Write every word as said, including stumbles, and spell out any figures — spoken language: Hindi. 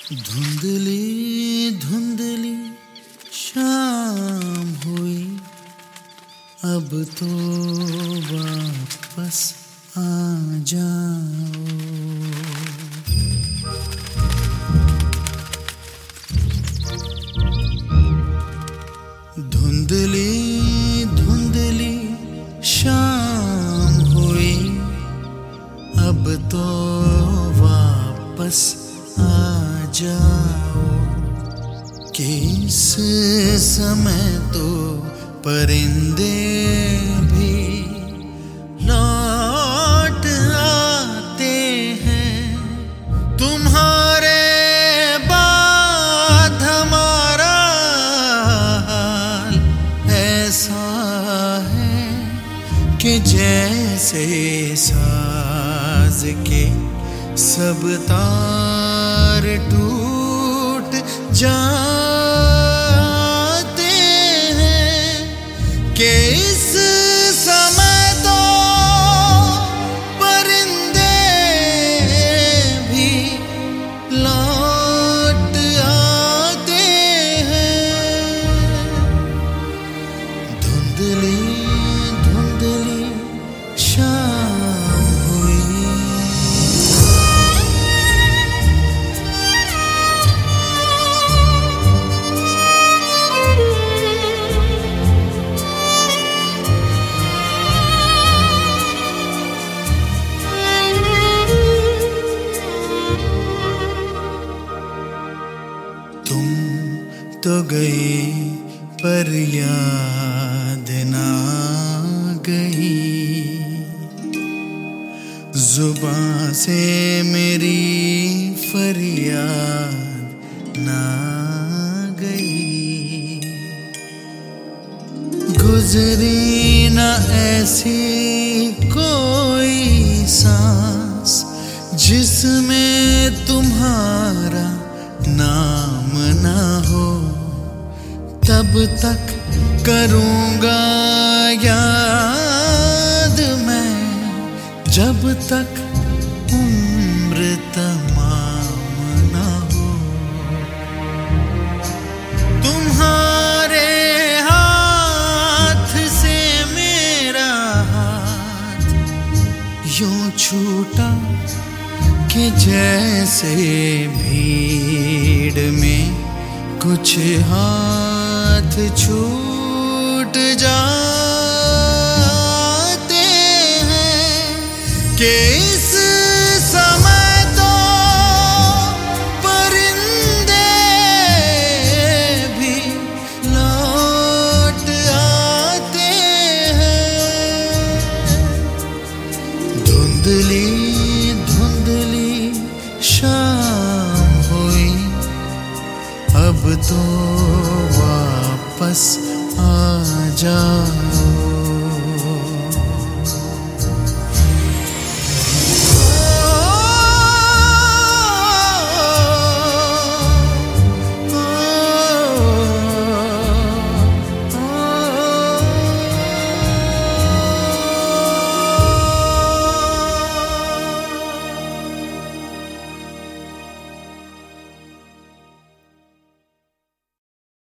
धुंधली धुंधली शाम हुई, अब तो वापस आ जाओ। धुंधली धुंधली शाम हुई, अब तो वापस आ जाओ। किस समय तो परिंदे भी लौट आते हैं, तुम्हारे बाद हमारा हाल ऐसा है कि जैसे साज के सब तार टूट जाते हैं। कि इस समय तो परिंदे भी लौट आते हैं। धुंधली धुंधली शाम हुई। तुम तो गई पर याद ना गई, जुबां से मेरी फरियाद ना गई। गुजरी ना ऐसी कोई सांस जिसमें तुम्हारा नाम ना हो। तब तक करूँगा याद मैं, जब तक उम्र तमाम ना हो। तुम्हारे हाथ से मेरा हाथ यूं छूटा कि जैसे भीड़ में कुछ हाथ छूट जाते हैं। कि इस समय तो परिंदे भी लौट आते हैं। धुंधली धुंधली शाम हुई, अब तो वापस आ जा।